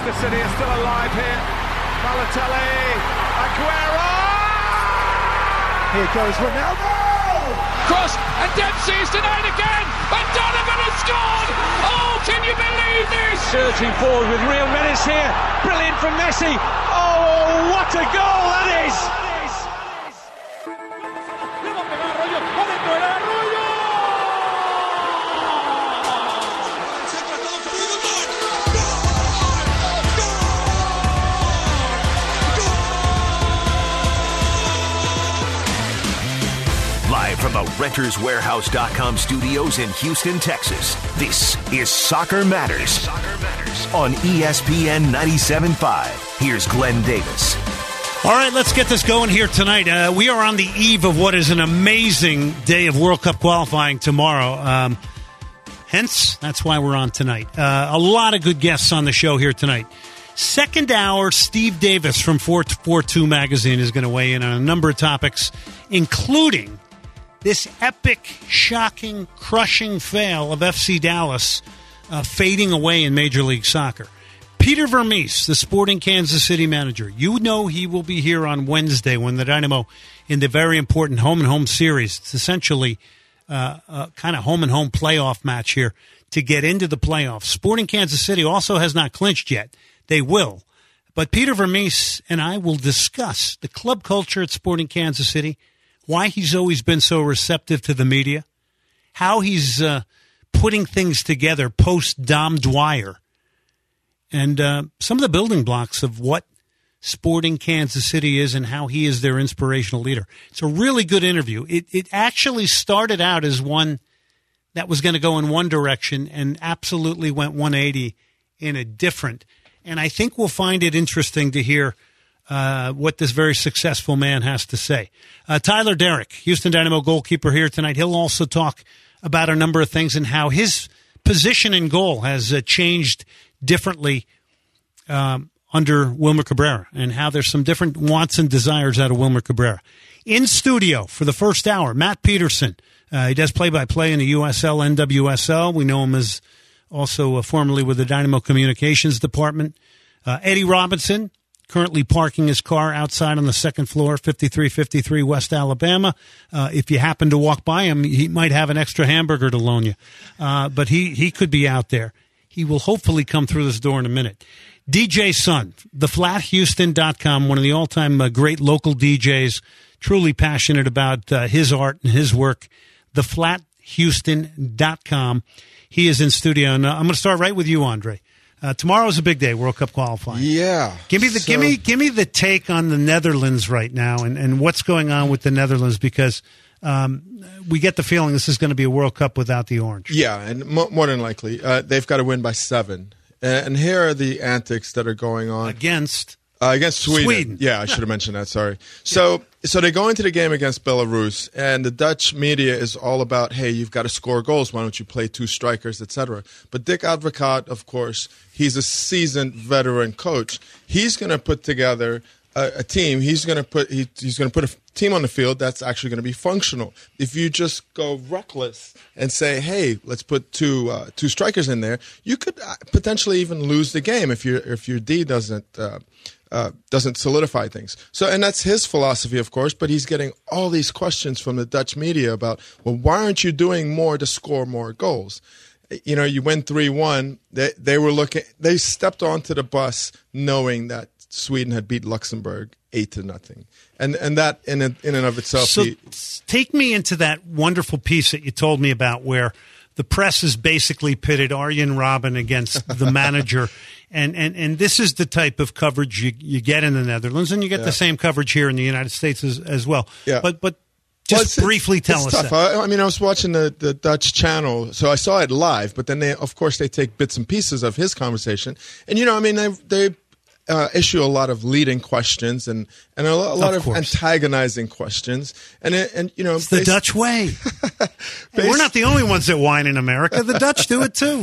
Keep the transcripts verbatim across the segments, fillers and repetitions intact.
Manchester City are still alive here. Balotelli, Aguero! Here goes Ronaldo! Cross, and Dempsey's denied again, and Donovan has scored! Oh, can you believe this? Surging forward with real menace here. Brilliant from Messi. Oh, what a goal that is! From the Renters Warehouse dot com studios in Houston, Texas, this is Soccer Matters, Soccer Matters on E S P N ninety-seven point five. Here's Glenn Davis. All right, let's get this going here tonight. Uh, we are on the eve of what is an amazing day of World Cup qualifying tomorrow. Um, hence, that's why we're on tonight. Uh, a lot of good guests on the show here tonight. Second hour, Steve Davis from four forty-two Magazine is going to weigh in on a number of topics, including this epic, shocking, crushing fail of F C Dallas uh, fading away in Major League Soccer. Peter Vermees, the Sporting Kansas City manager, you know he will be here on Wednesday when the Dynamo, in the very important home-and-home series, it's essentially uh, a kind of home-and-home playoff match here to get into the playoffs. Sporting Kansas City also has not clinched yet. They will. But Peter Vermees and I will discuss the club culture at Sporting Kansas City, why he's always been so receptive to the media, how he's uh, putting things together post-Dom Dwyer, and uh, some of the building blocks of what Sporting Kansas City is and how he is their inspirational leader. It's a really good interview. It, it actually started out as one that was going to go in one direction and absolutely went one eighty in a different. And I think we'll find it interesting to hear Uh, what this very successful man has to say. Uh, Tyler Derrick, Houston Dynamo goalkeeper, here tonight. He'll also talk about a number of things and how his position in goal has uh, changed differently um, under Wilmer Cabrera and how there's some different wants and desires out of Wilmer Cabrera. In studio for the first hour, Matt Peterson. Uh, he does play-by-play in the U S L, N W S L. We know him as also uh, formerly with the Dynamo Communications Department. Uh, Eddie Robinson, currently parking his car outside on the second floor, fifty-three fifty-three West Alabama. Uh, if you happen to walk by him, he might have an extra hamburger to loan you. Uh, but he, he could be out there. He will hopefully come through this door in a minute. D J Sun, the flat houston dot com, one of the all-time uh, great local D Js, truly passionate about uh, his art and his work, the flat houston dot com. He is in studio. And uh, I'm going to start right with you, Andre. Uh, tomorrow's a big day, World Cup qualifying. Yeah. Give me the so, give me give me the take on the Netherlands right now and, and what's going on with the Netherlands, because um, we get the feeling this is going to be a World Cup without the orange. Yeah, and mo- more than likely, uh, they've got to win by seven. And, and here are the antics that are going on against uh, against Sweden. Sweden. Yeah, I should have mentioned that. Sorry. So. So they go into the game against Belarus, and the Dutch media is all about, hey, you've got to score goals. Why don't you play two strikers, et cetera. But Dick Advocaat, of course, he's a seasoned veteran coach. He's going to put together a, a team. He's going to put he, he's going to put a team on the field that's actually going to be functional. If you just go reckless and say, hey, let's put two uh, two strikers in there, you could potentially even lose the game if your if your D doesn't. Uh, Uh, doesn't solidify things. So, and that's his philosophy, of course, but he's getting all these questions from the Dutch media about, well, why aren't you doing more to score more goals? You know, you win three one. They, they were looking, they stepped onto the bus knowing that Sweden had beat Luxembourg eight to nothing. And and that in, a, in and of itself. So he, take me into that wonderful piece that you told me about where the press has basically pitted Arjen Robben against the manager. And, and and this is the type of coverage you, you get in the Netherlands, and you get yeah. the same coverage here in the United States as, as well. Yeah. But but just well, briefly it's, tell it's us tough. that. I, I mean, I was watching the, the Dutch channel, so I saw it live, but then, they, of course, they take bits and pieces of his conversation. And, you know, I mean, they, they uh, issue a lot of leading questions and, and a, a lot of, of antagonizing questions. And, and you know, it's the Dutch way. We're not the only ones that whine in America. The Dutch do it, too.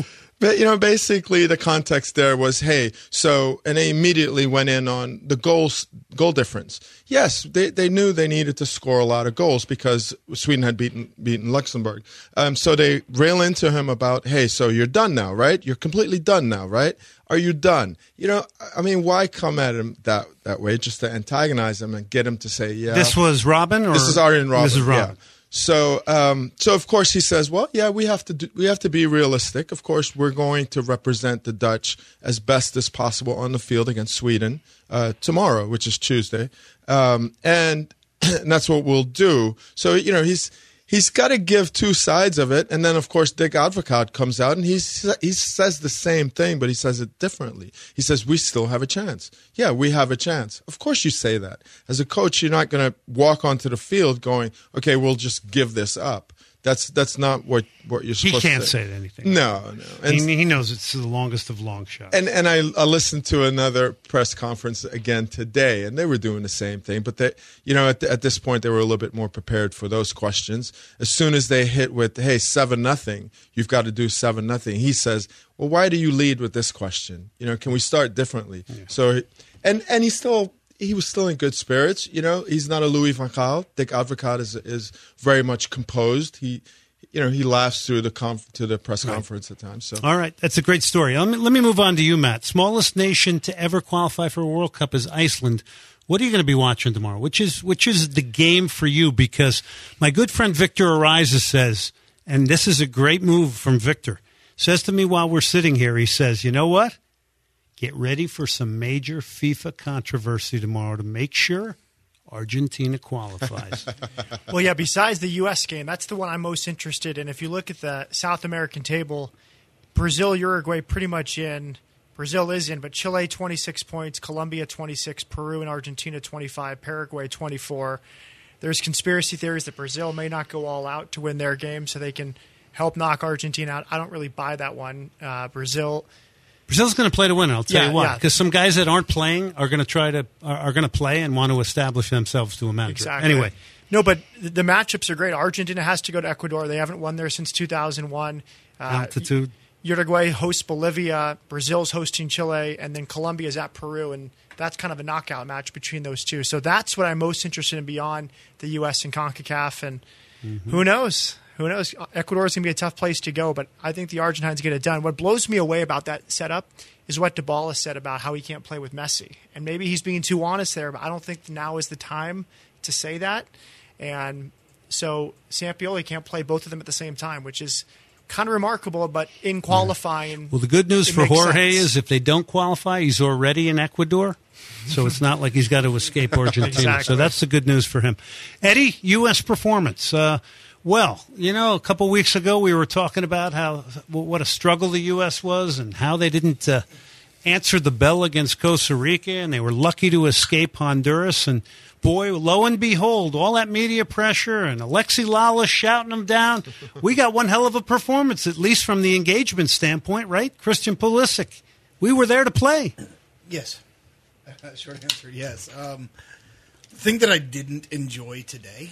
But, you know, basically the context there was, hey, so, and they immediately went in on the goals, goal difference. Yes, they, they knew they needed to score a lot of goals because Sweden had beaten beaten Luxembourg. Um, so they rail into him about, hey, so you're done now, right? You're completely done now, right? Are you done? You know, I mean, why come at him that, that way just to antagonize him and get him to say, yeah. This was Robin? Or? This is Arjen Robben. This is Robin. Yeah. So, um, so of course he says, well, yeah, we have to do, we have to be realistic. Of course, we're going to represent the Dutch as best as possible on the field against Sweden uh, tomorrow, which is Tuesday, um, and, and that's what we'll do. So, you know, he's he's got to give two sides of it, and then of course Dick Advocaat comes out and he he says the same thing, but he says it differently. He says we still have a chance. Yeah, we have a chance. Of course, you say that as a coach. You're not going to walk onto the field going, "Okay, we'll just give this up." That's that's not what, what you're supposed to say. He can't say anything. No, no. And, he, he knows it's the longest of long shots. And and I, I listened to another press conference again today, and they were doing the same thing. But they, you know, at the, at this point, they were a little bit more prepared for those questions. As soon as they hit with, "Hey, seven nothing, you've got to do seven nothing," he says, "Well, why do you lead with this question? You know, can we start differently?" Yeah. So, and and he still. He was still in good spirits, you know. He's not a Louis van Gaal. Dick Advocaat is is very much composed. He, you know, he laughs through the conf- to the press right. conference at times. So, all right, that's a great story. Let me, let me move on to you, Matt. Smallest nation to ever qualify for a World Cup is Iceland. What are you going to be watching tomorrow? Which is which is the game for you? Because my good friend Victor Ariza says, and this is a great move from Victor, says to me while we're sitting here, he says, "You know what? Get ready for some major FIFA controversy tomorrow to make sure Argentina qualifies." Well, yeah, besides the U S game, that's the one I'm most interested in. If you look at the South American table, Brazil, Uruguay pretty much in. Brazil is in, but Chile twenty-six points, Colombia twenty-six, Peru and Argentina twenty-five, Paraguay twenty-four. There's conspiracy theories that Brazil may not go all out to win their game so they can help knock Argentina out. I don't really buy that one. Uh, Brazil... Brazil's going to play to win. I'll tell yeah, you why. Because yeah. some guys that aren't playing are going to try to are, are going to play and want to establish themselves to a manager. Exactly. Anyway, no, but the matchups are great. Argentina has to go to Ecuador. They haven't won there since two thousand one. Uh, Altitude. Uruguay hosts Bolivia. Brazil's hosting Chile, and then Colombia's at Peru, and that's kind of a knockout match between those two. So that's what I'm most interested in beyond the U S and CONCACAF, and mm-hmm. who knows. Who knows? Ecuador is going to be a tough place to go, but I think the Argentines get it done. What blows me away about that setup is what Dybala said about how he can't play with Messi. And maybe he's being too honest there, but I don't think now is the time to say that. And so Sampioli can't play both of them at the same time, which is kind of remarkable, but in qualifying. Well, the good news for Jorge sense. is if they don't qualify, he's already in Ecuador. So it's not like he's got to escape Argentina. Exactly. So that's the good news for him. Eddie, U S performance. Uh, Well, you know, a couple weeks ago we were talking about how what a struggle the U S was and how they didn't uh, answer the bell against Costa Rica, and they were lucky to escape Honduras. And, boy, lo and behold, all that media pressure and Alexi Lala shouting them down. We got one hell of a performance, at least from the engagement standpoint, right? Christian Pulisic, we were there to play. Yes. Uh, short answer, yes. Um, the thing that I didn't enjoy today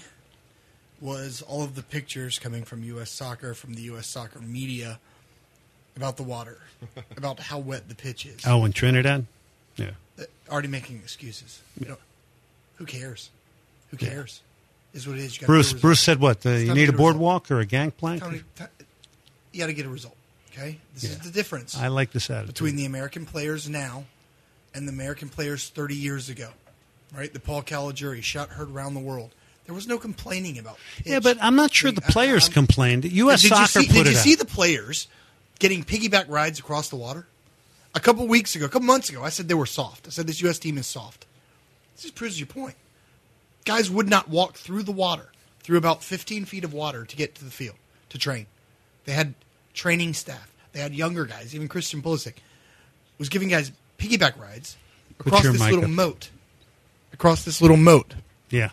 was all of the pictures coming from U S Soccer, from the U S Soccer media, about the water, about how wet the pitch is. Oh, in Trinidad? Yeah. Uh, already making excuses. You know, who cares? Who cares? Yeah. Is what it is. You Bruce Bruce said what? Uh, you need a boardwalk or a gangplank? Tony, t- you got to get a result, okay? This yeah. is the difference. I like this attitude. Between the American players now and the American players thirty years ago, right? The Paul Caligiuri shot heard around the world. There was no complaining about pitch. Yeah, but I'm not sure the players I'm, complained. U S did Soccer you see, put did it you out. see the players getting piggyback rides across the water? A couple weeks ago, a couple months ago, I said they were soft. I said this U S team is soft. This just proves your point. Guys would not walk through the water, through about fifteen feet of water to get to the field, to train. They had training staff. They had younger guys. Even Christian Pulisic was giving guys piggyback rides across this little up. moat. Across this little moat. Yeah.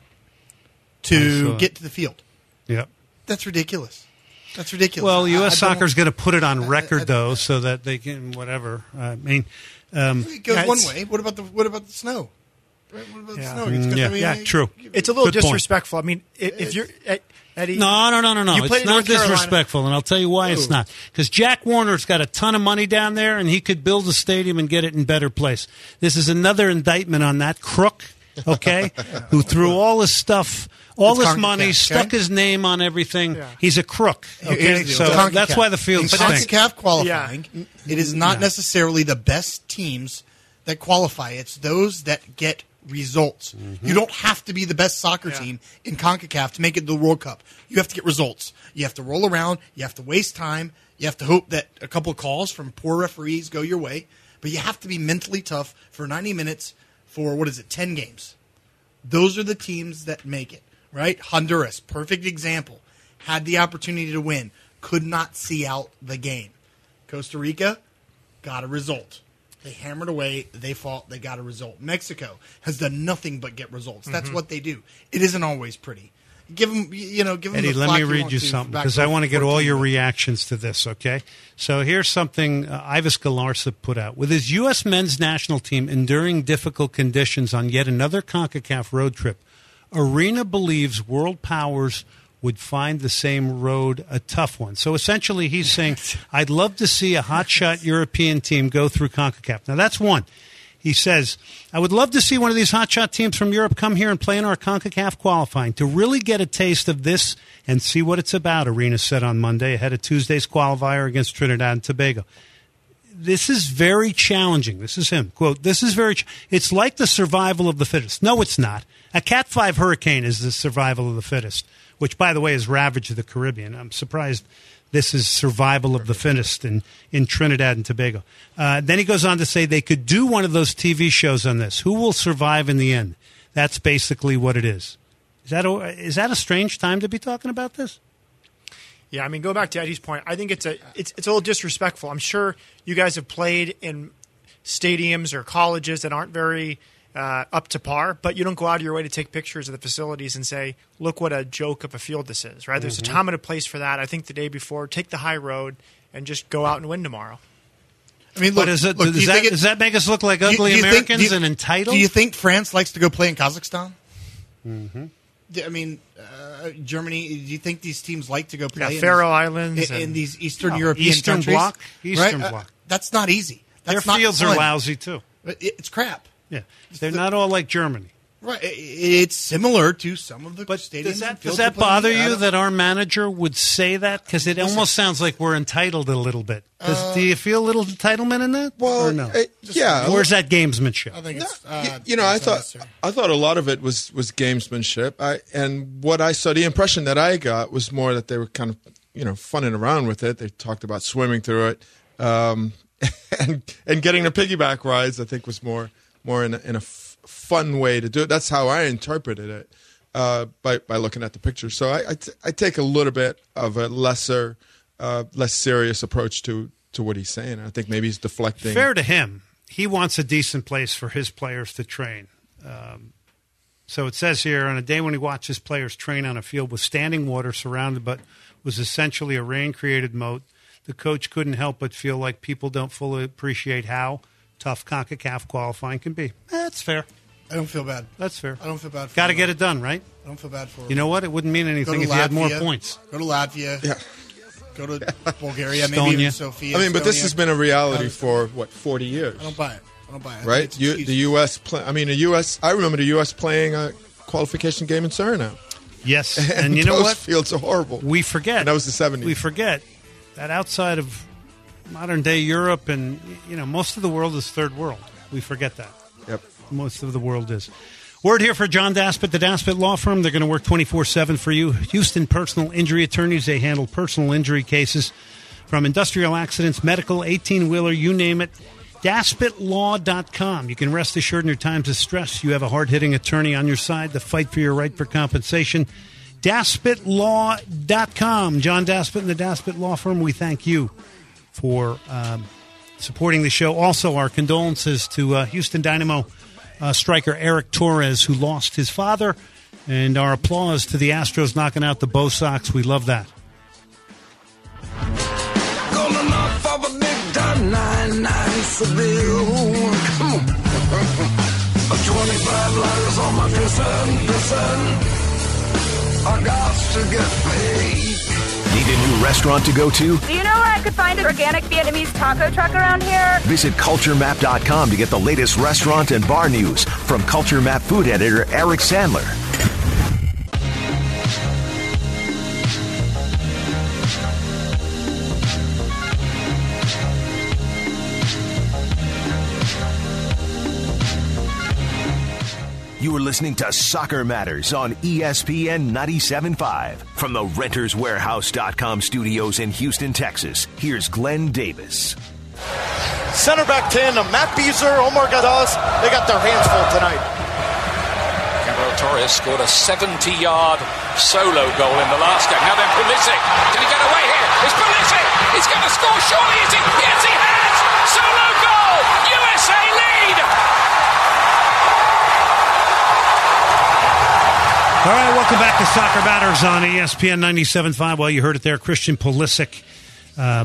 To get to the field. Yep. That's ridiculous. That's ridiculous. Well, U S I, I Soccer is going to put it on record, I, I, though, so that they can whatever. I mean, um, it goes one way. What about the what about the snow? What about Yeah. the Snow? It's 'cause, Yeah, I mean, yeah, it- true. It's a little Good point. disrespectful. I mean, if, if you're Eddie, No, no, no, no, no. You played It's in not North Carolina. disrespectful, and I'll tell you why it's Ooh. not. Because Jack Warner's got a ton of money down there, and he could build a stadium and get it in better place. This is another indictment on that crook, okay, who threw all his stuff, all It's his CONCACAF, money, okay? stuck his name on everything. Yeah. He's a crook, Here's okay? the deal. So It's CONCACAF. that's why the field in stinks. CONCACAF qualifying, Yeah. it is not Yeah. necessarily the best teams that qualify. It's those that get results. Mm-hmm. You don't have to be the best soccer Yeah. team in CONCACAF to make it to the World Cup. You have to get results. You have to roll around. You have to waste time. You have to hope that a couple of calls from poor referees go your way. But you have to be mentally tough for ninety minutes for, what is it, ten games. Those are the teams that make it, right? Honduras, perfect example. Had the opportunity to win. Could not see out the game. Costa Rica got a result. They hammered away. They fought. They got a result. Mexico has done nothing but get results. That's what they do. It isn't always pretty. Give them, you know, give them Eddie, the let flack me you read want you to something back because to I want to get all fourteen, your but- reactions to this, okay? So here's something uh, Ivis Galarza put out. With his U S men's national team enduring difficult conditions on yet another CONCACAF road trip, Arena believes world powers would find the same road a tough one. So essentially he's saying, I'd love to see a hotshot European team go through CONCACAF. Now that's one. He says, I would love to see one of these hotshot teams from Europe come here and play in our CONCACAF qualifying to really get a taste of this and see what it's about, Arena said on Monday ahead of Tuesday's qualifier against Trinidad and Tobago. This is very challenging. This is him. Quote, this is very, ch- it's like the survival of the fittest. No, it's not. A Cat five hurricane is the survival of the fittest, which, by the way, has ravaged the Caribbean. I'm surprised this is survival of the fittest in, in Trinidad and Tobago. Uh, then he goes on to say they could do one of those T V shows on this. Who will survive in the end? That's basically what it is. Is that a, is that a strange time to be talking about this? Yeah, I mean, go back to Eddie's point. I think it's a it's it's a little disrespectful. I'm sure you guys have played in stadiums or colleges that aren't very uh, up to par, but you don't go out of your way to take pictures of the facilities and say, "Look what a joke of a field this is." Right? There's Mm-hmm. a time and a place for that. I think the day before, take the high road and just go out and win tomorrow. I mean, look, But is it, look, do does, you that, think it- does that make us look like do you- ugly do you think- Americans do you- and entitled? Do you think France likes to go play in Kazakhstan? Mm-hmm. I mean, uh, Germany. Do you think these teams like to go play Yeah, in Faroe these, Islands in, in and- these Eastern Oh, European Eastern countries? Bloc? Eastern right? Uh, Bloc. that's not easy. That's Their not fields are fun. lousy, too. It- It's crap. Yeah, They're not all like Germany. Right. It- It's similar to some of the But stadiums. does and that, does fields that we play in. bother I you don't- that our manager would say that? Because it almost sounds like we're entitled a little bit. Does, do you feel a little entitlement in that? Well, or no? uh, yeah. Or is that gamesmanship? I think No, it's. y- Uh, you know, I it's thought unnecessary. I thought a lot of it was was gamesmanship. I and what I saw, the impression that I got was more that they were kind of you know funning around with it. They talked about swimming through it, um, and and getting the piggyback rides. I think was more more in a, in a f- fun way to do it. That's how I interpreted it uh, by by looking at the picture. So I I, t- I take a little bit of a lesser, uh, less serious approach to. to what he's saying. I think maybe he's deflecting. Fair to him. He wants a decent place for his players to train. Um, so it says here, on a day when he watched his players train on a field with standing water surrounded but was essentially a rain-created moat, the coach couldn't help but feel like people don't fully appreciate how tough CONCACAF qualifying can be. That's fair. I don't feel bad. That's fair. I don't feel bad for Got to him. get it done, right? I don't feel bad for You know what? It wouldn't mean Go anything to if you had more Latvia. points. Go to Latvia. Yeah. Go to Bulgaria. Maybe even Estonia. Sofia. I mean, but this Estonia. has been a reality for what forty years, I don't buy it. I don't buy it. I think right? it's You, excuse. the U S Play, I mean, the U S I remember the U S playing a qualification game in Suriname, Yes. and, And you know those what? fields are horrible. We forget. And that was the seventies. We forget that outside of modern day Europe and, you know, most of the world is third world. We forget that. Yep. Most of the world is. Word here for John Daspit, the Daspit Law Firm. They're going to work twenty-four seven for you. Houston personal injury attorneys. They handle personal injury cases from industrial accidents, medical, eighteen-wheeler, you name it. Daspit Law dot com. You can rest assured in your times of stress, you have a hard-hitting attorney on your side to fight for your right for compensation. Daspit Law dot com. John Daspit and the Daspit Law Firm, we thank you for um, supporting the show. Also, our condolences to uh, Houston Dynamo uh, striker Eric Torres, who lost his father, and our applause to the Astros knocking out the Bo Sox. We love that. Gonna knock for the big time nine nine Seville. Come on. twenty-five lighters on my piston, piston. I got to get paid. Need a new restaurant to go to? Do you know where I could find an organic Vietnamese taco truck around here? Visit culture map dot com to get the latest restaurant and bar news from Culture Map food editor Eric Sandler. You are listening to Soccer Matters on E S P N ninety-seven point five. From the Renters Warehouse dot com studios in Houston, Texas, here's Glenn Davis. Center back tandem, Matt Beazer, Omar Gonzalez, they got their hands full tonight. Gabriel Torres scored a seventy-yard solo goal in the last game. Now then, Pulisic, can he get away here? It's Pulisic! He's going to score, surely is he? Yes, he has! Solo goal! U S A lead! All right, welcome back to Soccer Matters on E S P N ninety-seven point five. Well, you heard it there, Christian Pulisic. Uh,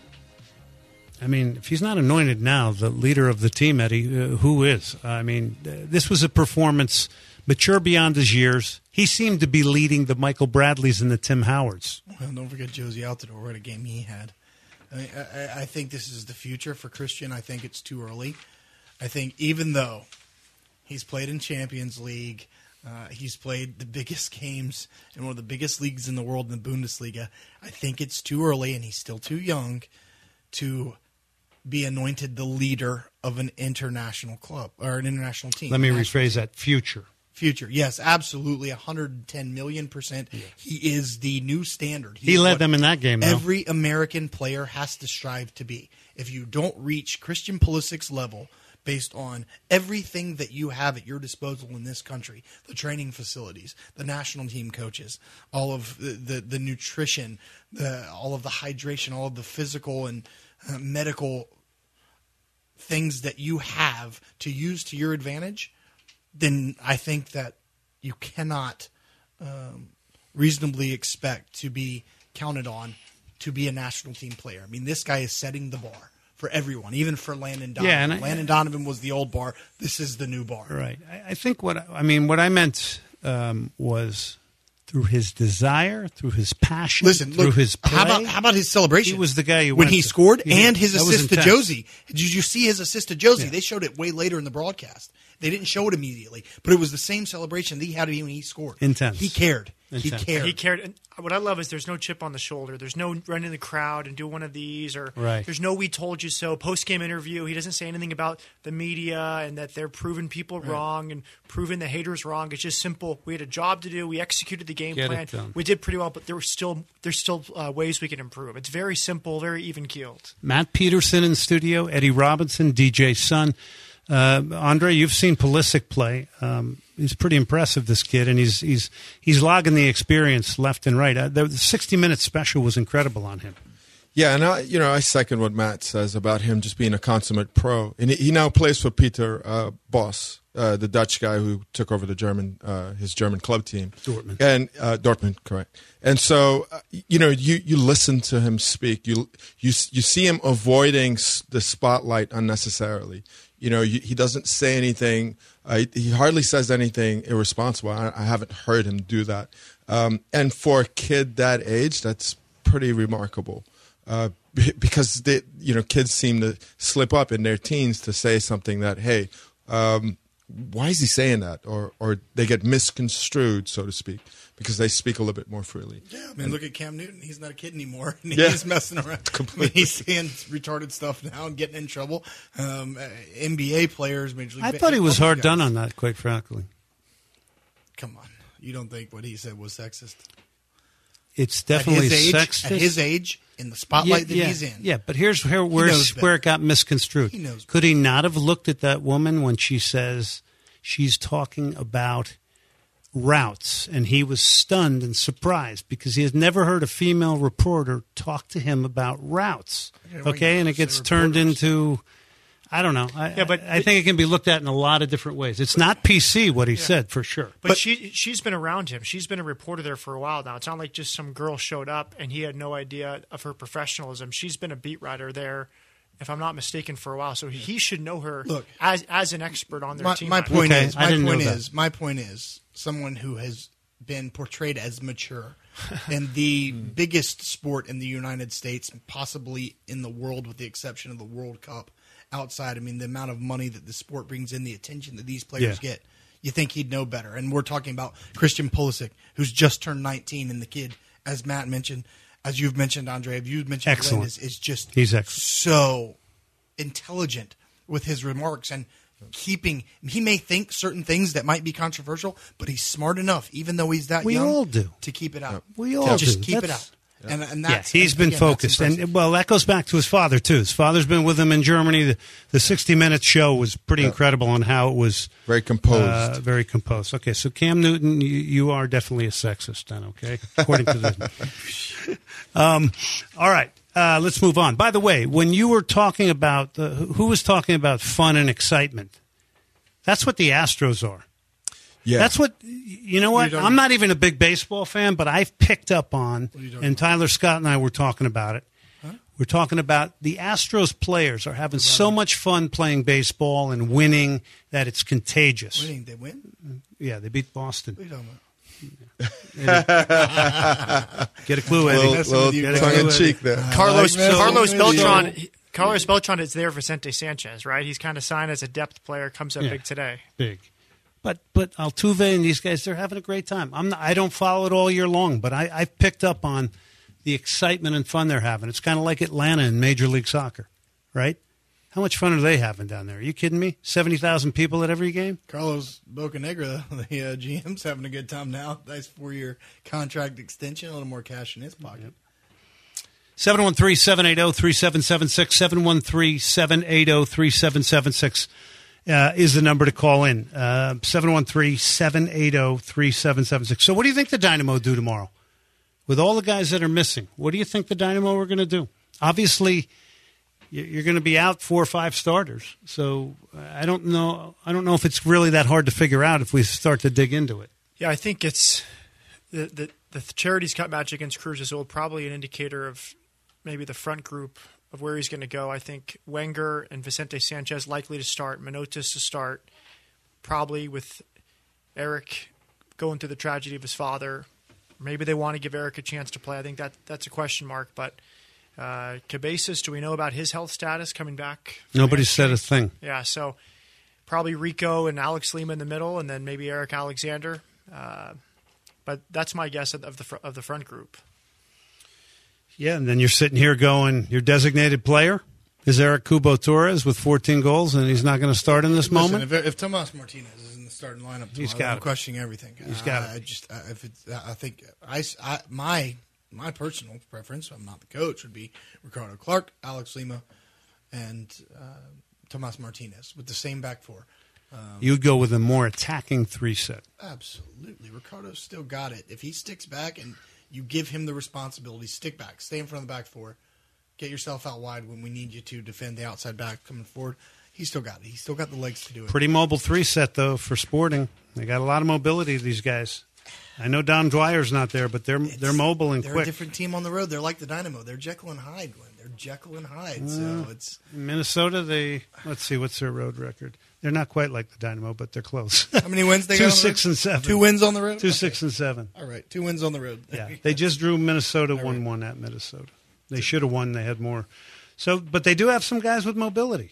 I mean, if he's not anointed now, the leader of the team, Eddie, uh, who is? I mean, uh, this was a performance mature beyond his years. He seemed to be leading the Michael Bradleys and the Tim Howards. Well, don't forget Josie Altidore, what a game he had. I mean, I, I think this is the future for Christian. I think it's too early. I think even though he's played in Champions League, Uh, he's played the biggest games in one of the biggest leagues in the world in the Bundesliga. I think it's too early, and he's still too young to be anointed the leader of an international club or an international team. Let me rephrase that. Future. Future. Yes, absolutely. one hundred ten million percent. Yes. He is the new standard. He, he led them in that game, though. Every American player has to strive to be. If you don't reach Christian Pulisic's level, based on everything that you have at your disposal in this country, the training facilities, the national team coaches, all of the, the, the nutrition, the, all of the hydration, all of the physical and uh, medical things that you have to use to your advantage, then I think that you cannot um, reasonably expect to be counted on to be a national team player. I mean, this guy is setting the bar for everyone, even for Landon Donovan. Yeah, and I, Landon Donovan was the old bar. This is the new bar. Right. I, I think what I mean, what I meant um, was through his desire, through his passion, Listen, through look, his play. How about how about his celebration? He was the guy who when went he to, scored he, and his assist to Josie. Did you see his assist to Josie? Yeah. They showed it way later in the broadcast. They didn't show it immediately, but it was the same celebration that he had when he scored. Intense. He cared. Intense. He cared. He cared. And what I love is there's no chip on the shoulder. There's no run in the crowd and do one of these, or right. There's no "we told you so" post-game interview. He doesn't say anything about the media and that they're proving people right. wrong and proving the haters wrong. It's just simple. We had a job to do. We executed the game Get plan. We did pretty well, but there were still there's still uh, ways we can improve. It's very simple, very even-keeled. Matt Peterson in studio, Eddie Robinson, D J Sun. Uh, Andre, you've seen Pulisic play. Um, he's pretty impressive, this kid, and he's he's he's logging the experience left and right. Uh, the sixty-minute special was incredible on him. Yeah, and I, you know, I second what Matt says about him just being a consummate pro. And he now plays for Peter uh, Bosz, uh, the Dutch guy who took over the German uh, his German club team, Dortmund. And uh, Dortmund, correct. And so, uh, you know, you, you listen to him speak. You you you see him avoiding the spotlight unnecessarily. You know, he doesn't say anything. Uh, he hardly says anything irresponsible. I, I haven't heard him do that. Um, and for a kid that age, that's pretty remarkable. Uh, because they, you know, kids seem to slip up in their teens to say something that, hey, um, why is he saying that? Or or they get misconstrued, so to speak, because they speak a little bit more freely. Yeah, I mean, and look at Cam Newton. He's not a kid anymore. And yeah. He's messing around. Completely. I mean, he's saying retarded stuff now and getting in trouble. Um, N B A players, Major League I ba- thought he was hard guys. done on that, quite frankly. Come on. You don't think what he said was sexist? It's definitely at his age, sexist. At his age, in the spotlight yeah, that yeah, he's in. Yeah, but here's where, where's, where it got misconstrued. He knows Could he not have looked at that woman when she says she's talking about routes, and he was stunned and surprised because he has never heard a female reporter talk to him about routes. Okay, and it gets turned into, I don't know. I, yeah, but I, I think it can be looked at in a lot of different ways. It's not P C what he yeah. said, for sure. But, but she she's been around him. She's been a reporter there for a while now. It's not like just some girl showed up and he had no idea of her professionalism. She's been a beat writer there if I'm not mistaken, for a while. So he should know her Look, as as an expert on their my, team. My point Okay, is, I my didn't know point that. is, my point is, someone who has been portrayed as mature in the biggest sport in the United States, possibly in the world, with the exception of the World Cup. Outside, I mean, the amount of money that the sport brings in, the attention that these players Yeah. get, you think he'd know better. And we're talking about Christian Pulisic, who's just turned nineteen, and the kid, as Matt mentioned, as you've mentioned, Andre, you've mentioned, Excellent. Glenn, is, is just He's excellent. so intelligent with his remarks and keeping. He may think certain things that might be controversial, but he's smart enough, even though he's that We young, all do. to keep it out. We To all just do. keep That's- it out. And, and Yeah, that's, he's and been again, that's focused, impressive. and well, that goes back to his father too. His father's been with him in Germany. The, the sixty minute show was pretty incredible on how it was Very composed. uh, very composed. Okay, so Cam Newton, you, you are definitely a sexist, then. Okay, according to this. um, all right, uh, let's move on. By the way, when you were talking about uh, who was talking about fun and excitement, that's what the Astros are. Yeah. That's what, you know what? I'm not even a big baseball fan, but I've picked up on, and Tyler Scott and I were talking about it. Huh? We're talking about the Astros players are having so much fun playing baseball and winning that it's contagious. Winning, they win? Yeah, they beat Boston. What are you talking about? Get a clue, Eddie. Little, little Get a tongue clue, in Eddie. cheek there. Carlos like Carlos messing with you. Beltran. he- Carlos Beltran is there for Vicente Sanchez, right? He's kind of signed as a depth player. Comes up Yeah. big today. Big. But but Altuve and these guys, they're having a great time. I'm not, I don't follow it all year long, but I, I've picked up on the excitement and fun they're having. It's kind of like Atlanta in Major League Soccer, right? How much fun are they having down there? Are you kidding me? seventy thousand people at every game? Carlos Bocanegra, the uh, G M's having a good time now. Nice four-year contract extension, a little more cash in his pocket. seven one three, seven eight zero, three seven seven six, seven one three, seven eight zero, three seven seven six uh, is the number to call in. Uh, seven one three, seven eight zero, three seven seven six. So what do you think the Dynamo do tomorrow? With all the guys that are missing, what do you think the Dynamo are going to do? Obviously, you're going to be out four or five starters. So I don't know. I don't know if it's really that hard to figure out if we start to dig into it. Yeah, I think it's the the, the Charities Cup match against Cruz Azul, probably an indicator of maybe the front group of where he's going to go. I think Wenger and Vicente Sanchez likely to start, Manotas to start, probably with Eric going through the tragedy of his father. Maybe they want to give Eric a chance to play. I think that that's a question mark. But uh, Cabezas, do we know about his health status coming back? Nobody said a thing. Yeah, so probably Rico and Alex Lima in the middle, and then maybe Eric Alexander. Uh, but that's my guess of the fr- of the front group. Yeah, and then you're sitting here going, your designated player is Eric Kubo Torres with fourteen goals, and he's not going to start in this Listen, moment? If, if Tomas Martinez is in the starting lineup, tomorrow, He's got I'm it. questioning everything. He's got uh, it. I just, uh, if it's, I think, I, I, my, my personal preference, I'm not the coach, would be Ricardo Clark, Alex Lima, and uh, Tomas Martinez with the same back four. Um, You'd go with a more attacking three set. Absolutely. Ricardo's still got it. If he sticks back and you give him the responsibility, stick back, stay in front of the back four, get yourself out wide when we need you to defend the outside back coming forward, he's still got it. He's still got the legs to do it. Pretty mobile three set, though, for Sporting. They got a lot of mobility, these guys. I know Don Dwyer's not there, but they're they're mobile and They're quick. a different team on the road. They're like the Dynamo. They're Jekyll and Hyde, Glenn. They're Jekyll and Hyde. Mm. So it's Minnesota, they, let's see, what's their road record? They're not quite like the Dynamo, but they're close. how many wins they Two, got? on the six, road? and seven. Two wins on the road. Two, Okay. six, and seven. All right, two wins on the road. Yeah, they just drew Minnesota one one at Minnesota. They should have won. They had more. So, but they do have some guys with mobility.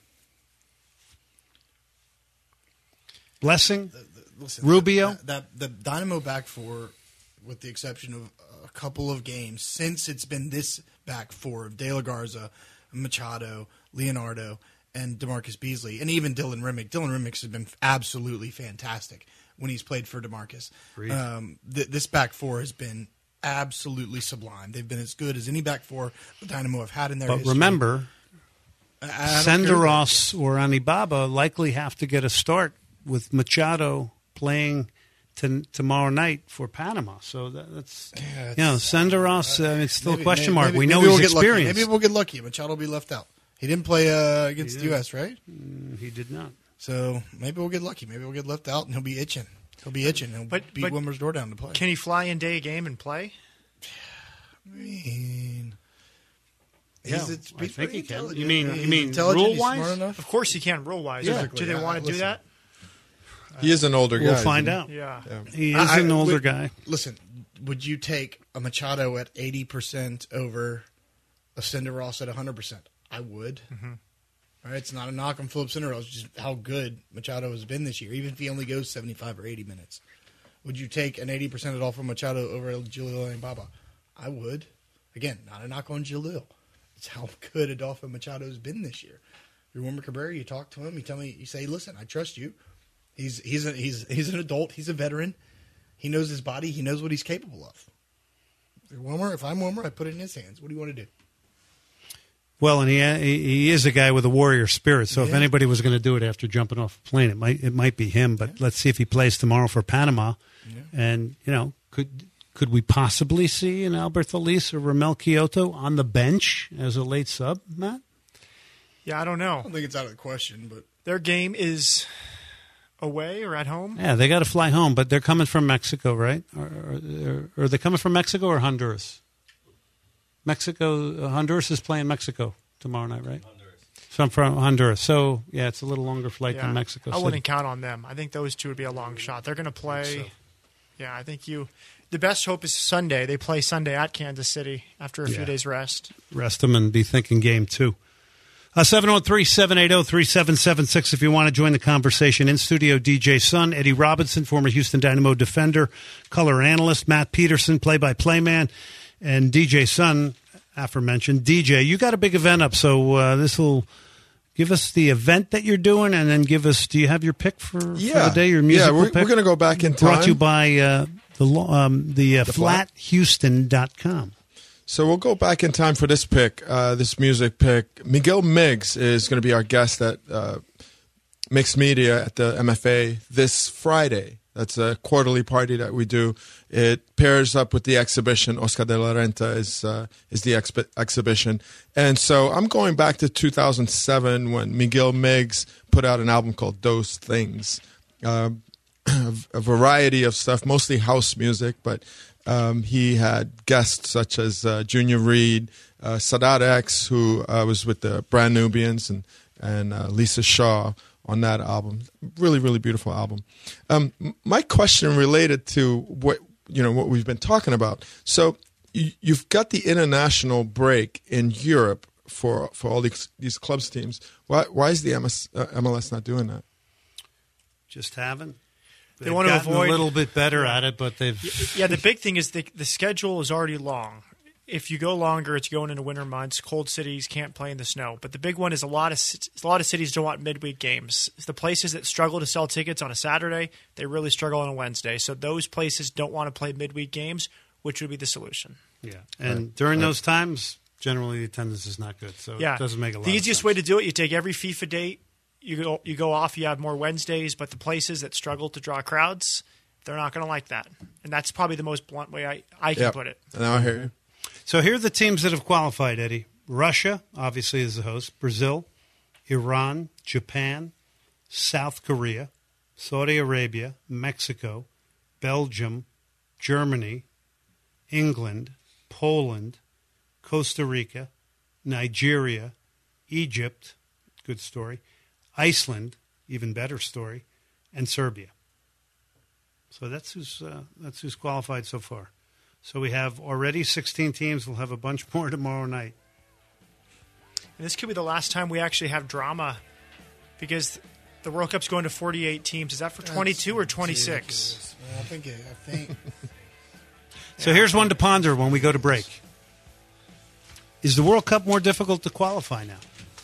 Blessing, Listen, Rubio. That, that the Dynamo back four, with the exception of a couple of games since it's been this back four of De La Garza, Machado, Leonardo, and DeMarcus Beasley, and even Dylan Remick. Dylan Remick has been absolutely fantastic when he's played for DeMarcus. Um, th- this back four has been absolutely sublime. They've been as good as any back four the Dynamo have had in their But history. remember, I- I don't care Senderos or Anibaba likely have to get a start with Machado playing to, tomorrow night for Panama. So that, that's, Yeah, you know, Senderos, uh, it's still Maybe- a question maybe- mark. we maybe know we'll he's get lucky. experienced. Maybe we'll get lucky. Machado will be left out. He didn't play uh, against the U S, right? Mm, he did not. So maybe we'll get lucky. Maybe we'll get left out, and he'll be itching. He'll be itching. He'll But- beat but Wilmer's door down to play. Can he fly in day game and play? I mean, He's, Yeah, it's, I he's think he pretty can. intelligent. You mean- Yeah, you he's mean intelligent, he's rule-wise? smart enough. Of course he can rule-wise. Yeah. Do they Yeah, want to do listen. that? He is an older guy. We'll find isn't out. he? Yeah. He is I- an I- older would- guy. Listen, would you take a Machado at eighty percent over a Cinderos at one hundred percent? I would. Mm-hmm. All right, it's not a knock on Philip Cinderos, it's just how good Machado has been this year, even if he only goes seventy-five or eighty minutes. Would you take an eighty percent Adolfo Machado over Jaleel and Baba? I would. Again, not a knock on Jaleel. It's how good Adolfo Machado has been this year. You remember Cabrera? You talk to him. You tell me. You say, "Listen, I trust you." He's he's a, he's he's an adult. He's a veteran. He knows his body. He knows what he's capable of. If you're Wilmer, if I'm Wilmer, I put it in his hands. What do you want to do? Well, and he he is a guy with a warrior spirit. So if Yeah. anybody was going to do it after jumping off a plane, it might it might be him. But let's see if he plays tomorrow for Panama. Yeah. And you know, could could we possibly see an Albert Feliz or Ramel Kyoto on the bench as a late sub, Matt? Yeah, I don't know. I don't think it's out of the question, but Their game is away or at home? Yeah, they got to fly home, but they're coming from Mexico, right? Or, or, or are they coming from Mexico or Honduras? Mexico, uh, Honduras is playing Mexico tomorrow night, right? Honduras. So I'm from Honduras. So, yeah, it's a little longer flight Yeah. than Mexico I City. wouldn't count on them. I think those two would be a long shot. They're going to play. so. Yeah, I think you. The best hope is Sunday. They play Sunday at Kansas City after a Yeah. few days rest. Rest them and be thinking game two. Uh, seven oh three, seven eight oh, three seven seven six if you want to join the conversation. In studio, D J Sun, Eddie Robinson, former Houston Dynamo defender, color analyst, Matt Peterson, play-by-play man, and D J Sun, aforementioned. D J, you got a big event up, so uh, this will give us the event that you're doing, and then give us, do you have your pick for, Yeah. for the day, your Yeah, musical we're- pick? we're gonna go back in Brought to you time. by uh, the, lo- um, the, uh, The flat houston dot com. So we'll go back in time for this pick, uh, this music pick. Miguel Miggs is going to be our guest at uh, Mixed Media at the M F A this Friday. That's a quarterly party that we do. It pairs up with the exhibition. Oscar de la Renta is uh, is the expi- exhibition. And so I'm going back to two thousand seven when Miguel Miggs put out an album called Those Things. Uh, a variety of stuff, mostly house music, but Um, he had guests such as uh, Junior Reid, uh, Sadat X, who uh, was with the Brand Nubians, and and uh, Lisa Shaw on that album. Really, really beautiful album. Um, my question related to what you know what we've been talking about. So you, you've got the international break in Europe for for all these these clubs teams. Why why is the M S, uh, M L S not doing that? Just haven't. They They've want to gotten avoid a little bit better at it, but they've Yeah, the big thing is the the schedule is already long. If you go longer, it's going into winter months. Cold cities can't play in the snow. But the big one is a lot of ci- a lot of cities don't want midweek games. The places that struggle to sell tickets on a Saturday, they really struggle on a Wednesday. So those places don't want to play midweek games, which would be the solution. Yeah, and during those times, generally the attendance is not good, so Yeah, it doesn't make a lot The of easiest sense. way to do it, you take every FIFA date, you go you go off, you have more Wednesdays. But the places that struggle to draw crowds, they're not going to like that, and that's probably the most blunt way I, I can Yep. put it. Now I hear you. So here are the teams that have qualified, Eddie. Russia, obviously, is the host. Brazil, Iran, Japan, South Korea, Saudi Arabia, Mexico, Belgium, Germany, England, Poland, Costa Rica, Nigeria, Egypt, good story, Iceland, even better story, and Serbia. So that's who's uh, that's who's qualified so far. So we have already sixteen teams. We'll have a bunch more tomorrow night. And this could be the last time we actually have drama, because the World Cup's going to forty-eight teams. Is that for twenty-two or twenty-six? I think. It, I think. So here's one to ponder when we go to break. Is the World Cup more difficult to qualify now?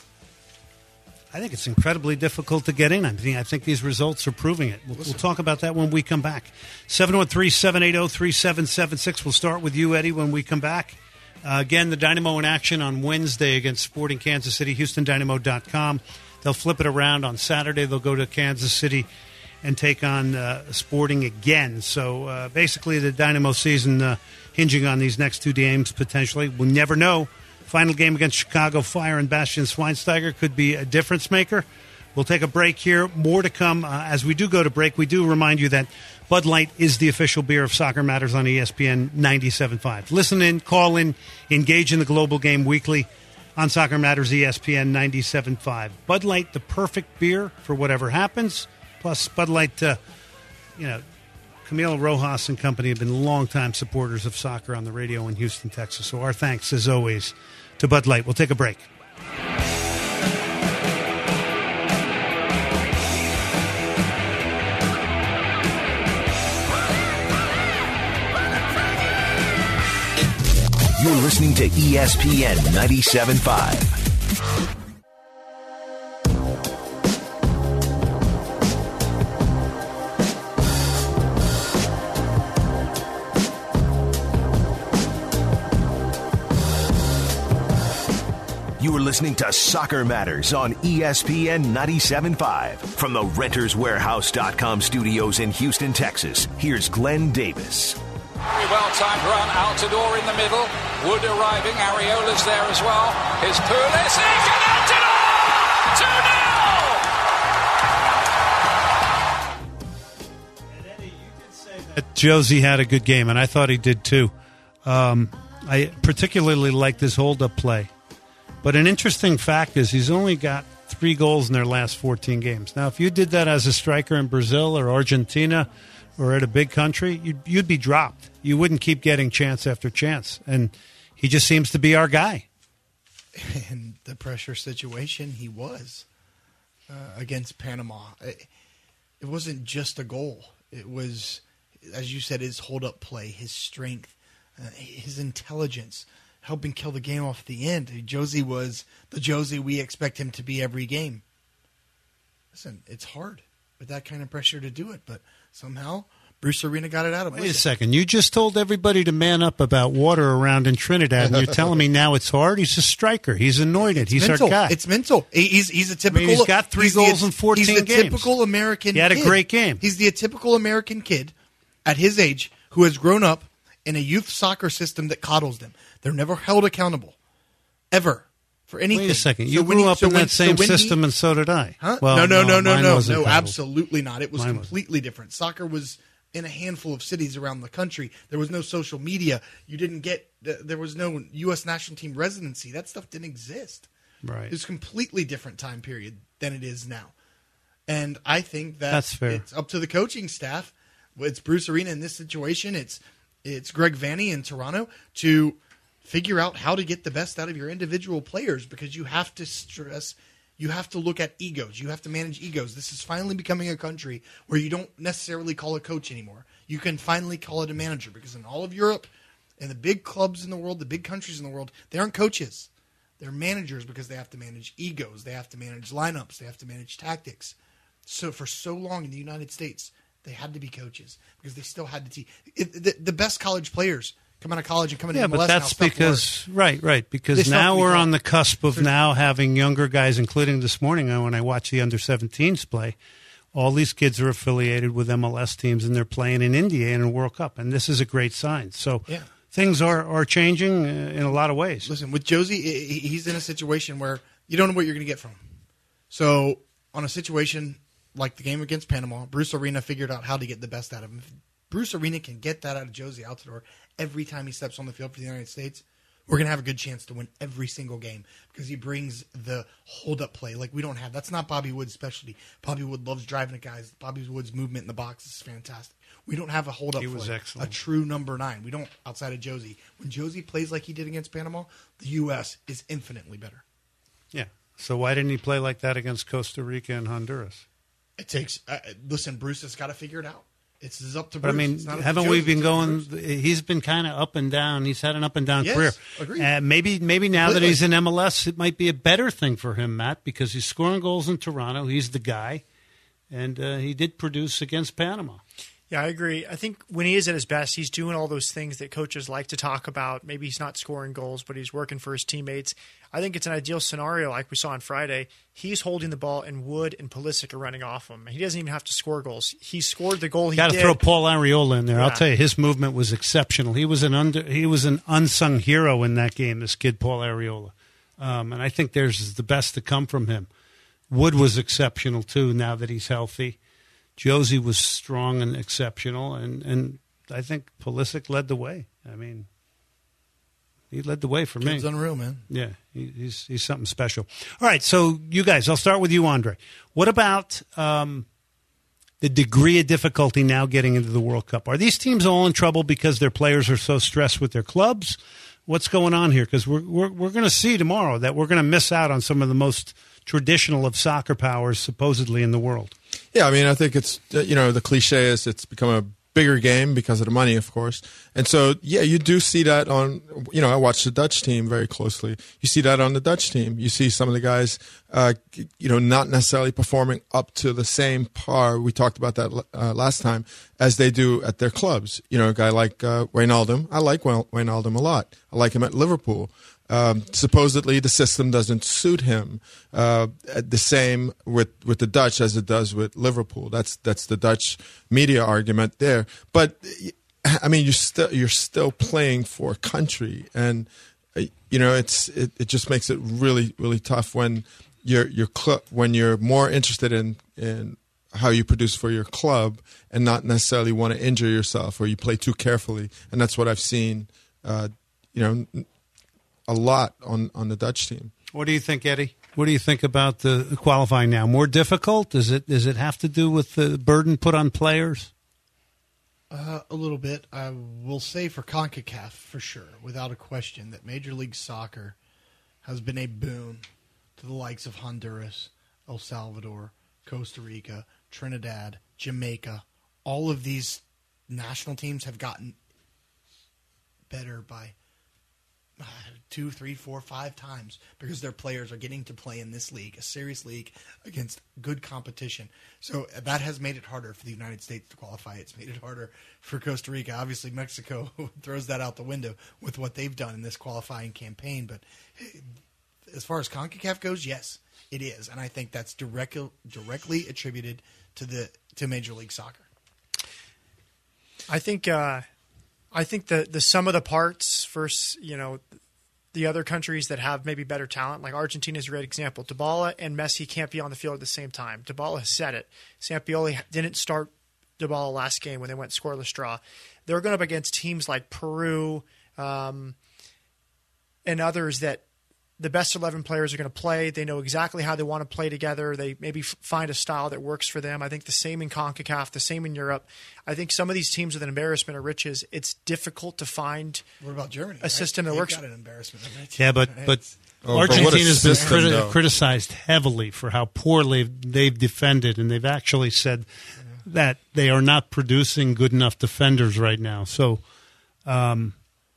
I think it's incredibly difficult to get in. I think I think these results are proving it. We'll, we'll talk about that when we come back. seven one three, seven eight zero, three seven seven six. We'll start with you, Eddie, when we come back. Uh, again, the Dynamo in action on Wednesday against Sporting Kansas City, Houston Dynamo dot com. They'll flip it around on Saturday. They'll go to Kansas City and take on uh, Sporting again. So uh, basically the Dynamo season uh, hinging on these next two games potentially. We never know. Final game against Chicago Fire and Bastian Schweinsteiger could be a difference maker. We'll take a break here. More to come. Uh, as we do go to break, we do remind you that Bud Light is the official beer of Soccer Matters on E S P N ninety-seven point five. Listen in, call in, engage in the global game weekly. on Soccer Matters E S P N ninety-seven point five. Bud Light, the perfect beer for whatever happens. Plus, Bud Light, uh, you know, Camilo Rojas and company have been longtime supporters of soccer on the radio in Houston, Texas. So our thanks, as always, to Bud Light. We'll take a break. You're listening to E S P N ninety-seven point five. You are listening to Soccer Matters on E S P N ninety-seven point five. From the Renters Warehouse dot com studios in Houston, Texas, here's Glenn Davis. Very well-timed run, Altidore in the middle. Wood arriving, Areola's there as well. Here's Pulisic and Altidore! two nil! Josie had a good game, and I thought he did too. Um, I particularly liked his hold-up play. But an interesting fact is he's only got three goals in their last fourteen games. Now, if you did that as a striker in Brazil or Argentina or at a big country, you'd, you'd be dropped. You wouldn't keep getting chance after chance. And he just seems to be our guy. In the pressure situation, he was uh, against Panama. It, it wasn't just a goal. It was, as you said, his hold-up play, his strength, uh, his intelligence, helping kill the game off at the end. Josie was the Josie we expect him to be every game. Listen, it's hard with that kind of pressure to do it, but somehow Bruce Arena got it out of him. Wait a second. You just told everybody to man up about water around in Trinidad, and you're telling me now it's hard? He's a striker. He's anointed. It's he's mental. our guy. It's mental. He's he's a typical. I mean, he's got three he's goals the, in fourteen he's the games. typical American. He had a kid. great game. He's the typical American kid at his age who has grown up in a youth soccer system that coddles them. They're never held accountable, ever, for anything. Wait a second. So You when grew he- up so in when- that same so when he- system, and so did I. Huh? Well, no, no, no, no, mine no, wasn't no, coddled. absolutely not. It was Mine wasn't. completely different. Soccer was in a handful of cities around the country. There was no social media. You didn't get. There was no U S national team residency. That stuff didn't exist. Right. It was a completely different time period than it is now. And I think that That's fair. It's up to the coaching staff. It's Bruce Arena in this situation. It's it's Greg Vanny in Toronto to figure out how to get the best out of your individual players, because you have to stress, you have to look at egos. You have to manage egos. This is finally becoming a country where you don't necessarily call a coach anymore. You can finally call it a manager, because in all of Europe and the big clubs in the world, the big countries in the world, they aren't coaches. They're managers, because they have to manage egos. They have to manage lineups. They have to manage tactics. So for so long in the United States, they had to be coaches because they still had to teach. It, the, the best college players come out of college and come into Yeah, M L but S that's now, because right, right. They Because still now have to be we're taught. on the cusp of There's- now having younger guys, including this morning uh, when I watched the under seventeens play. All these kids are affiliated with M L S teams, and they're playing in India in a World Cup, and this is a great sign. So Yeah. things are are changing uh, in a lot of ways. Listen, with Josie, i- i- he's in a situation where you don't know what you're going to get from him. So on a situation like the game against Panama, Bruce Arena figured out how to get the best out of him. If Bruce Arena can get that out of Josie Altidore every time he steps on the field for the United States, we're going to have a good chance to win every single game, because he brings the hold-up play like we don't have. That's not Bobby Wood's specialty. Bobby Wood loves driving at guys. Bobby Wood's movement in the box is fantastic. We don't have a hold-up He was play, excellent. a true number nine. We don't, outside of Josie. When Josie plays like he did against Panama, the U S is infinitely better. Yeah. So why didn't he play like that against Costa Rica and Honduras? It takes uh, listen. Bruce has got to figure it out. It's, it's up to But I Bruce. mean, It's not up to haven't Josie, we it's been up to going? Bruce. He's been kind of up and down. He's had an up and down Yes, career. agreed. Uh, maybe, maybe now that Completely. he's in M L S, it might be a better thing for him, Matt, because he's scoring goals in Toronto. He's the guy, and uh, he did produce against Panama. Yeah, I agree. I think when he is at his best, he's doing all those things that coaches like to talk about. Maybe he's not scoring goals, but he's working for his teammates. I think it's an ideal scenario, like we saw on Friday. He's holding the ball, and Wood and Pulisic are running off him. He doesn't even have to score goals. He scored the goal he Got to did. throw Paul Areola in there. I'll Yeah. tell you, his movement was exceptional. He was an under, he was an unsung hero in that game. This kid, Paul Areola, um, and I think there's the best to come from him. Wood was exceptional too. Now that he's healthy, Josie was strong and exceptional, and, and I think Pulisic led the way. I mean, he led the way for me. It's unreal, man. Yeah, he, he's he's something special. All right, so you guys, I'll start with you, Andre. What about um, the degree of difficulty now getting into the World Cup? Are these teams all in trouble because their players are so stressed with their clubs? What's going on here? Because we're we're, we're going to see tomorrow that we're going to miss out on some of the most traditional of soccer powers supposedly in the world. Yeah, I mean, I think it's, you know, the cliche is it's become a bigger game because of the money, of course. And so, yeah, you do see that on, you know, I watch the Dutch team very closely. You see that on the Dutch team. You see some of the guys, uh, you know, not necessarily performing up to the same par. We talked about that uh, last time as they do at their clubs. You know, a guy like uh, Wijnaldum. I like Wijnaldum a lot. I like him at Liverpool. Um, supposedly the system doesn't suit him uh, the same with, with the Dutch as it does with Liverpool. That's that's the Dutch media argument there. But I mean, you're still you're still playing for a country, and uh, you know it's it, it just makes it really really tough when you're you're cl- when you're more interested in in how you produce for your club and not necessarily want to injure yourself, or you play too carefully. And that's what I've seen. Uh, you know. A lot on, on the Dutch team. What do you think, Eddie? What do you think about the qualifying now? More difficult? Does it does it have to do with the burden put on players? Uh, a little bit. I will say for CONCACAF, for sure, without a question, that Major League Soccer has been a boon to the likes of Honduras, El Salvador, Costa Rica, Trinidad, Jamaica. All of these national teams have gotten better by two, three, four, five times because their players are getting to play in this league, a serious league against good competition. So that has made it harder for the United States to qualify. It's made it harder for Costa Rica. Obviously, Mexico throws that out the window with what they've done in this qualifying campaign. But as far as CONCACAF goes, yes, it is. And I think that's direct, directly attributed to the to Major League Soccer. I think uh, I think the, the sum of the parts versus, you know, the other countries that have maybe better talent, like Argentina is a great example. Dybala and Messi can't be on the field at the same time. Dybala has said it. Sampioli didn't start Dybala last game when they went scoreless draw. They're going up against teams like Peru um, and others that the best eleven players are going to play. They know exactly how they want to play together. They maybe f- find a style that works for them. I think the same in CONCACAF, the same in Europe. I think some of these teams with an embarrassment of riches, it's difficult to find what about Germany, a system right? that They've works. got an embarrassment of riches. Yeah, but but oh, Argentina's been system, criti- criticized heavily for how poorly they've defended, and they've actually said yeah. that they are not producing good enough defenders right now. So. Um,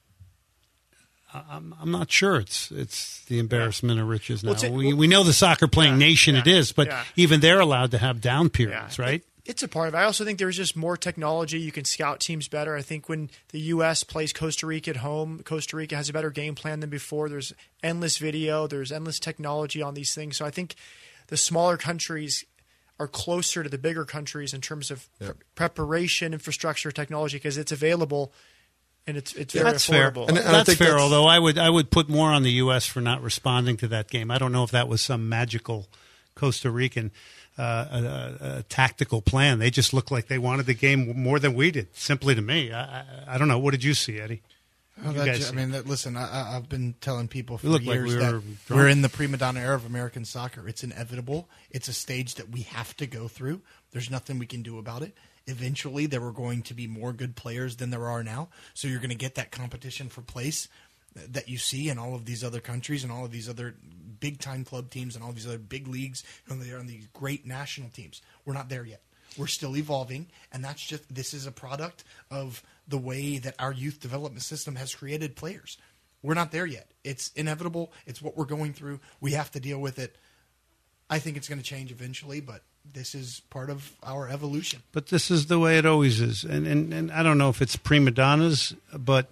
I'm, I'm not sure it's it's the embarrassment of riches now. Well, we we know the soccer playing yeah, nation yeah, it is, but yeah. even they're allowed to have down periods, yeah. right? It, it's a part of it. I also think there's just more technology. You can scout teams better. I think when the U S plays Costa Rica at home, Costa Rica has a better game plan than before. There's endless video. There's endless technology on these things. So I think the smaller countries are closer to the bigger countries in terms of yeah. pre- preparation, infrastructure, technology, because it's available. And it's it's very that's affordable. Fair. And, and that's fair. That's, although I would I would put more on the U S for not responding to that game. I don't know if that was some magical Costa Rican uh, uh, uh, tactical plan. They just looked like they wanted the game more than we did. Simply to me, I, I, I don't know. What did you see, Eddie? Oh, that, I mean, that, listen, I, I've been telling people for years like we that were we're in the prima donna era of American soccer. It's inevitable. It's a stage that we have to go through. There's nothing we can do about it. Eventually, there were going to be more good players than there are now. So you're going to get that competition for place that you see in all of these other countries and all of these other big-time club teams and all these other big leagues and they are on these great national teams. We're not there yet. We're still evolving, and that's just this is a product of the way that our youth development system has created players. We're not there yet. It's inevitable. It's what we're going through. We have to deal with it. I think it's going to change eventually, but this is part of our evolution. But this is the way it always is. And, and, and I don't know if it's prima donnas, but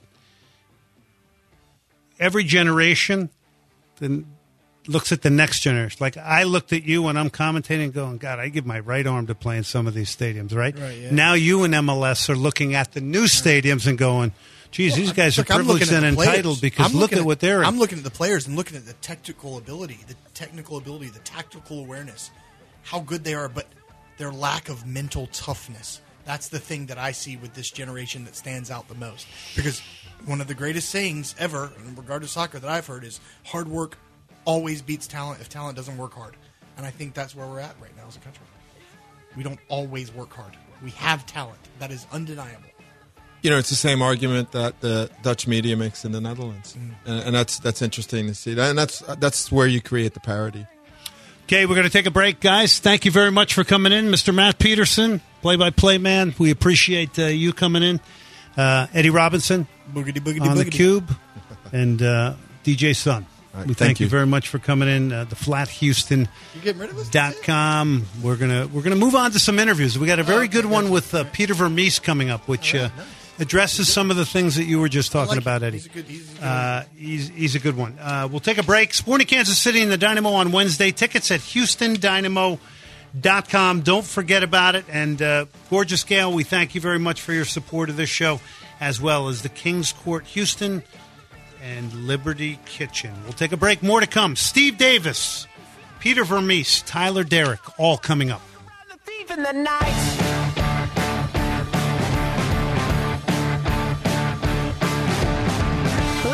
every generation then looks at the next generation. Like I looked at you when I'm commentating going, God, I give my right arm to play in some of these stadiums, right? right yeah. Now you and M L S are looking at the new stadiums and going, geez, well, these guys look, are privileged and entitled because I'm look at, at what they're in. I'm looking at the players and looking at the technical ability, the technical ability, the tactical awareness, how good they are, but their lack of mental toughness. That's the thing that I see with this generation that stands out the most. Because one of the greatest sayings ever in regard to soccer that I've heard is hard work always beats talent if talent doesn't work hard. And I think that's where we're at right now as a country. We don't always work hard. We have talent. That is undeniable. You know, it's the same argument that the Dutch media makes in the Netherlands. Mm. And, and that's that's interesting to see. And that's that's where you create the parity. Okay, we're going to take a break, guys. Thank you very much for coming in. Mister Matt Peterson, play-by-play man. We appreciate uh, you coming in. Uh, Eddie Robinson boogity, boogity, on boogity. the Cube. And uh, D J Sun. Right, we thank, thank you. you very much for coming in. Uh, the Flat Houston dot com. We're gonna we're gonna move on to some interviews. We got a very good one with uh, Peter Vermees coming up, which uh, addresses some of the things that you were just talking about, Eddie. He's a good, he's a good, uh, he's, he's a good one. Uh, we'll take a break. Sporting Kansas City and the Dynamo on Wednesday. Tickets at Houston Dynamo dot com. Don't forget about it. And uh, Gorgeous Gale, we thank you very much for your support of this show, as well as the Kings Court Houston and Liberty Kitchen. We'll take a break. More to come. Steve Davis, Peter Vermees, Tyler Derrick, all coming up. The thief in the night.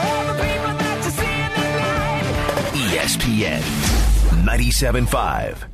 E S P N ninety-seven point five.